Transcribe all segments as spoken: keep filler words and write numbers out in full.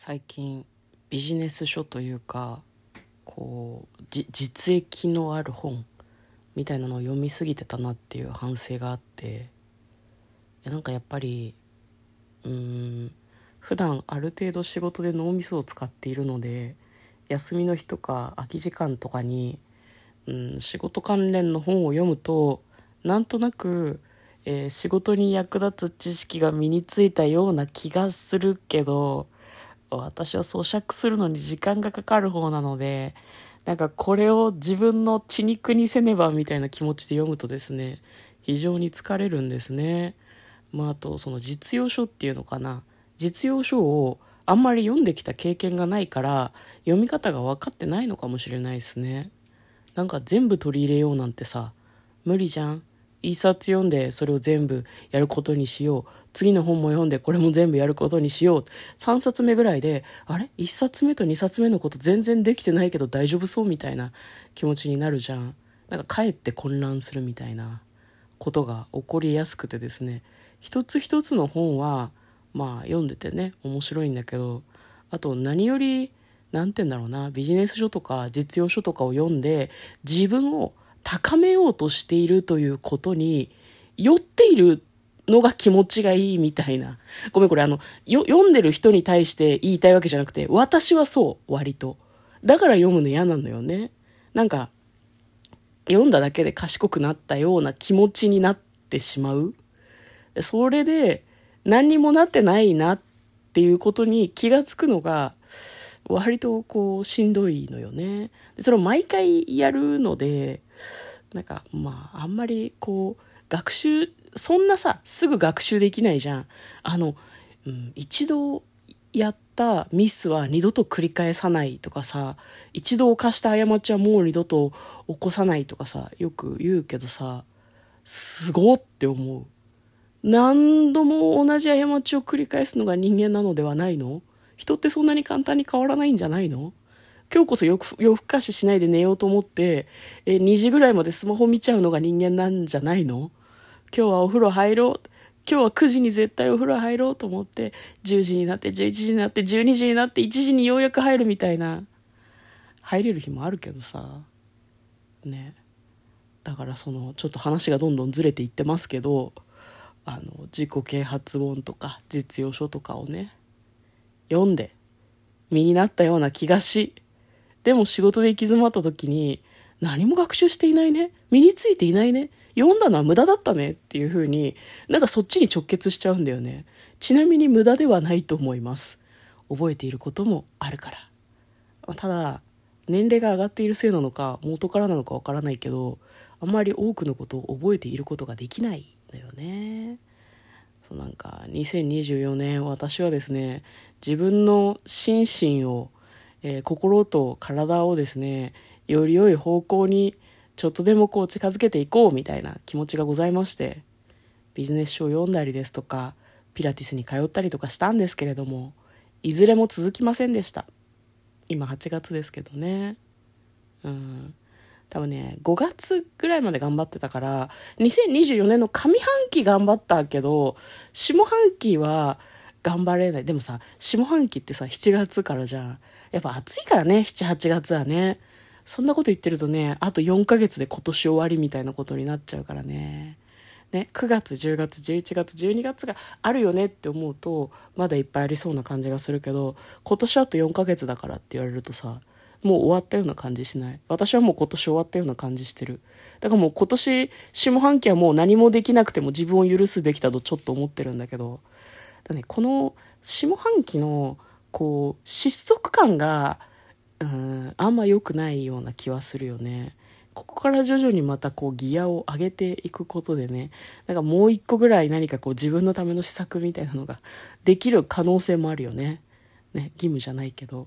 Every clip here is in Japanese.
最近ビジネス書というかこうじ実益のある本みたいなのを読みすぎてたなっていう反省があって、いやなんかやっぱりうーん普段ある程度仕事で脳みそを使っているので、休みの日とか空き時間とかにうん仕事関連の本を読むとなんとなく、えー仕事に役立つ知識が身についたような気がするけど、私は咀嚼するのに時間がかかる方なので、なんかこれを自分の血肉にせねばみたいな気持ちで読むとですね、非常に疲れるんですね。まああとその実用書っていうのかな、実用書をあんまり読んできた経験がないから読み方が分かってないのかもしれないですね。なんか全部取り入れようなんてさ、無理じゃん。一冊読んでそれを全部やることにしよう。次の本も読んでこれも全部やることにしよう。さんさつめぐらいで、あれいっさつめとにさつめのこと全然できてないけど大丈夫そうみたいな気持ちになるじゃん。なんかかえって混乱するみたいなことが起こりやすくてですね。一つ一つの本は、まあ読んでてね、面白いんだけど、あと何より、なんて言うんだろうな、ビジネス書とか実用書とかを読んで、自分を高めようとしているということに酔っているのが気持ちがいいみたいな。ごめん、これあの、よ読んでる人に対して言いたいわけじゃなくて、私はそう、割と。だから読むの嫌なのよね。なんか、読んだだけで賢くなったような気持ちになってしまう。それで、何にもなってないなっていうことに気がつくのが、割とこうしんどいのよね。でそれを毎回やるので、なんかまああんまりこう学習、そんなさすぐ学習できないじゃん。あの、うん、一度やったミスは二度と繰り返さないとかさ、一度犯した過ちはもう二度と起こさないとかさ、よく言うけどさ、すごって思う。何度も同じ過ちを繰り返すのが人間なのではないの？人ってそんなに簡単に変わらないんじゃないの？今日こそ夜更かししないで寝ようと思って、え、にじぐらいまでスマホ見ちゃうのが人間なんじゃないの？今日はお風呂入ろう。今日はくじに絶対お風呂入ろうと思って、じゅうじになって、じゅういちじになって、じゅうにじになって、いちじにようやく入るみたいな。入れる日もあるけどさ。ね。だからその、ちょっと話がどんどんずれていってますけど、あの、自己啓発本とか実用書とかをね、読んで、身になったような気がし、でも仕事で行き詰まった時に、何も学習していないね、身についていないね、読んだのは無駄だったねっていう風に、なんかそっちに直結しちゃうんだよね。ちなみに無駄ではないと思います。覚えていることもあるから。ただ、年齢が上がっているせいなのか、元からなのかわからないけど、あんまり多くのことを覚えていることができないんだよね。そうなんかにせんにじゅうよねん、私はですね、自分の心身を、えー心と体をですね、より良い方向にちょっとでもこう近づけていこうみたいな気持ちがございまして、ビジネス書を読んだりですとか、ピラティスに通ったりとかしたんですけれども、いずれも続きませんでした。今はちがつですけどね。うん。多分ね、ごがつぐらいまで頑張ってたから、にせんにじゅうよねんの上半期頑張ったけど、下半期は頑張れない。でもさ、下半期ってさ、しちがつからじゃん。やっぱ暑いからね、しち、はちがつはね。そんなこと言ってるとね、あとよんかげつで今年終わりみたいなことになっちゃうからね。ね、くがつ、じゅうがつ、じゅういちがつ、じゅうにがつがあるよねって思うと、まだいっぱいありそうな感じがするけど、今年あとよんかげつだからって言われるとさ、もう終わったような感じしない？私はもう今年終わったような感じしてる。だからもう今年下半期はもう何もできなくても自分を許すべきだとちょっと思ってるんだけど、だね、この下半期のこう失速感がうーんあんま良くないような気はするよね。ここから徐々にまたこうギアを上げていくことでね、なんかもう一個ぐらい何かこう自分のための施策みたいなのができる可能性もあるよね。ね、義務じゃないけど。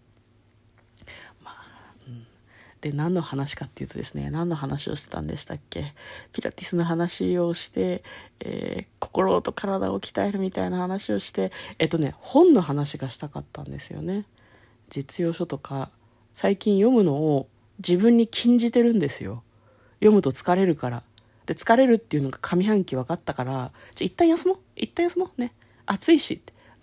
で、何の話かっていうとですね、何の話をしてたんでしたっけ？ピラティスの話をして、えー、心と体を鍛えるみたいな話をして、えっとね、本の話がしたかったんですよね。実用書とか、最近読むのを自分に禁じてるんですよ。読むと疲れるから。で、疲れるっていうのが上半期分かったから、じゃ一旦休もう。一旦休もうね。暑いし。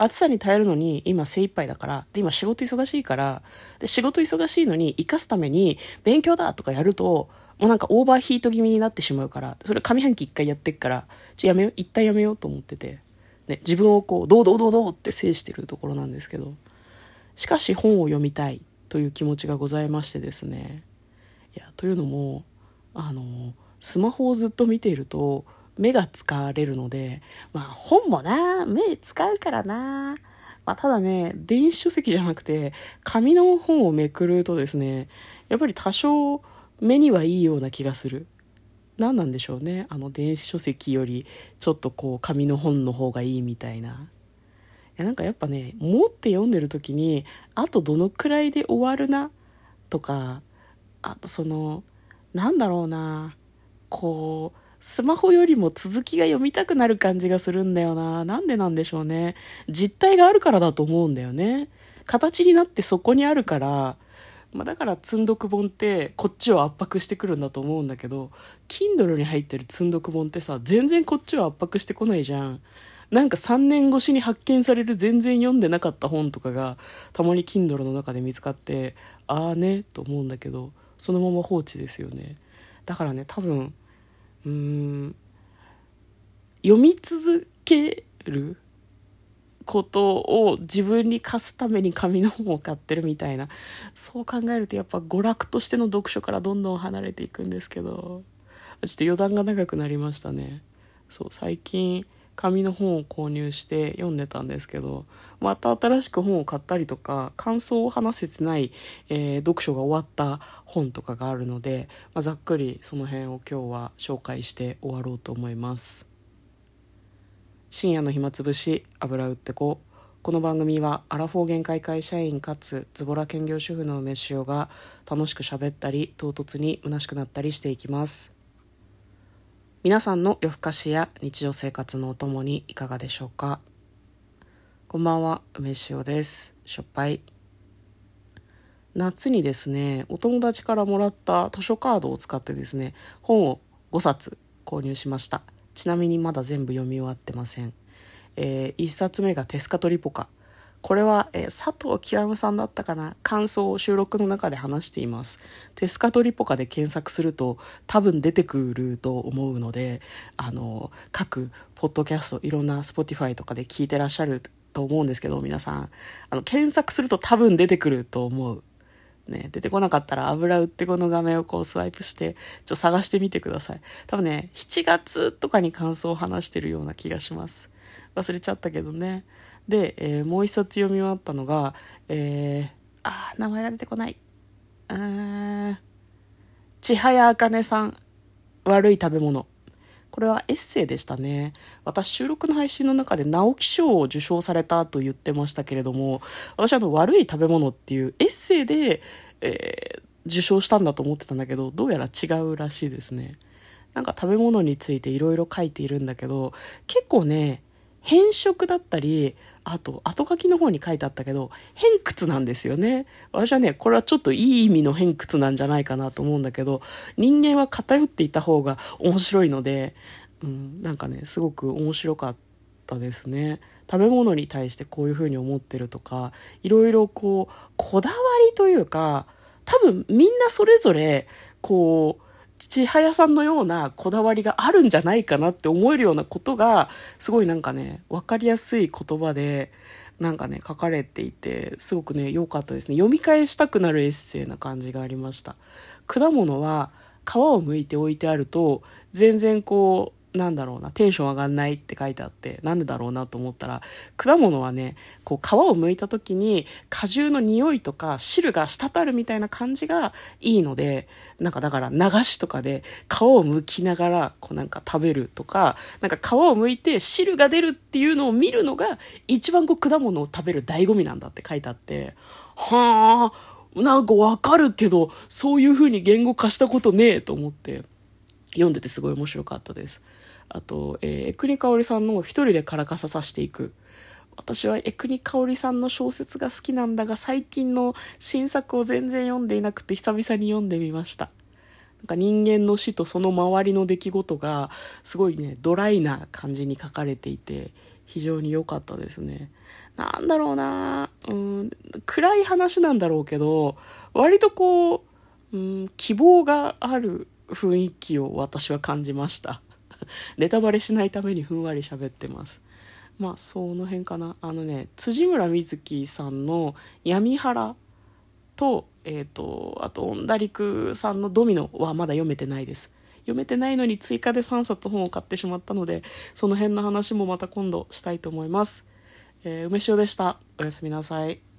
暑さに耐えるのに今精一杯だから、で、今仕事忙しいから、で、仕事忙しいのに生かすために勉強だとかやると、もうなんかオーバーヒート気味になってしまうから、それ上半期一回やってっから、ちょ、やめよう、一旦やめようと思ってて、ね、自分をこう、どうどうどうどうって制してるところなんですけど、しかし本を読みたいという気持ちがございましてですね。いや、というのも、あの、スマホをずっと見ていると、目が疲れるので、まあ本もな、目使うからな。まあただね、電子書籍じゃなくて、紙の本をめくるとですね、やっぱり多少目にはいいような気がする。何なんでしょうね。あの電子書籍よりちょっとこう紙の本の方がいいみたいな。いやなんかやっぱね、持って読んでる時に、あとどのくらいで終わるなとか、あとその、なんだろうな、こう、スマホよりも続きが読みたくなる感じがするんだよな。なんでなんでしょうね。実体があるからだと思うんだよね。形になってそこにあるから、まあ、だから積んどく本ってこっちを圧迫してくるんだと思うんだけど、Kindle に入ってる積んどく本ってさ、全然こっちを圧迫してこないじゃん。なんかさんねん越しに発見される全然読んでなかった本とかがたまに Kindle の中で見つかって、ああねと思うんだけど、そのまま放置ですよね。だからね、多分うーん読み続けることを自分に課すために紙の本を買ってるみたいな、そう考えるとやっぱ娯楽としての読書からどんどん離れていくんですけど、ちょっと余談が長くなりましたね。そう、最近紙の本を購入して読んでたんですけど、また新しく本を買ったりとか、感想を話せてない、えー読書が終わった本とかがあるので、まあ、ざっくりその辺を今日は紹介して終わろうと思います。深夜の暇つぶし、油売ってこ。この番組はアラフォー限界会社員かつズボラ兼業主婦の梅塩が楽しく喋ったり唐突に虚しくなったりしていきます。皆さんの夜更かしや日常生活のお供にいかがでしょうか。こんばんは、梅塩です。しょっぱい。夏にですね、お友達からもらった図書カードを使ってですね、本をごさつ購入しました。ちなみにまだ全部読み終わってません。えー、いっさつめがテスカトリポカ。これは、えー、佐藤極さんだったかな、感想を収録の中で話しています。テスカトリポカで検索すると多分出てくると思うので、あの各ポッドキャスト、いろんな Spotify とかで聞いてらっしゃると思うんですけど、皆さんあの検索すると多分出てくると思う。ね、出てこなかったら油売ってこの画面をこうスワイプしてちょっと探してみてください。多分ね、しちがつとかに感想を話してるような気がします。忘れちゃったけどね。で、えーもう一冊読み終わったのが、えー、あー名前が出てこない、あー千早茜さん、悪い食べ物。これはエッセイでしたね。私、収録の配信の中で直木賞を受賞されたと言ってましたけれども、私あの悪い食べ物っていうエッセイで、えー受賞したんだと思ってたんだけど、どうやら違うらしいですね。なんか食べ物についていろいろ書いているんだけど、結構ね、変色だったり、あと後書きの方に書いてあったけど偏屈なんですよね。私はね、これはちょっといい意味の偏屈なんじゃないかなと思うんだけど、人間は偏っていた方が面白いので、うん、なんかね、すごく面白かったですね。食べ物に対してこういう風に思ってるとか、いろいろこうこだわりというか、多分みんなそれぞれこう千早さんのようなこだわりがあるんじゃないかなって思えるようなことがすごいなんかね、分かりやすい言葉でなんかね書かれていて、すごくね良かったですね。読み返したくなるエッセイな感じがありました。果物は皮を剥いて置いてあると全然こうなんだろうな、テンション上がんないって書いてあって、なんでだろうなと思ったら、果物はね、こう皮を剥いた時に果汁の匂いとか汁が滴るみたいな感じがいいので、なんかだから流しとかで皮を剥きながらこうなんか食べるとか、なんか皮を剥いて汁が出るっていうのを見るのが一番こう果物を食べる醍醐味なんだって書いてあって、はあ、なんかわかるけどそういう風に言語化したことねえと思って読んでてすごい面白かったです。あと、えー、江国香織さんの一人でカラカサさしていく。私は江国香織さんの小説が好きなんだが、最近の新作を全然読んでいなくて久々に読んでみました。なんか人間の死とその周りの出来事がすごいね、ドライな感じに書かれていて非常に良かったですね。 なんだろうな、うん、暗い話なんだろうけど、割とこう、うん、希望がある雰囲気を私は感じました。ネタバレしないためにふんわり喋ってます。まあその辺かな。あのね、辻村瑞希さんの闇原と、えっと、あと、オンダリクさんのドミノはまだ読めてないです。読めてないのに追加でさんさつ本を買ってしまったので、その辺の話もまた今度したいと思います。えー、梅塩でした。おやすみなさい。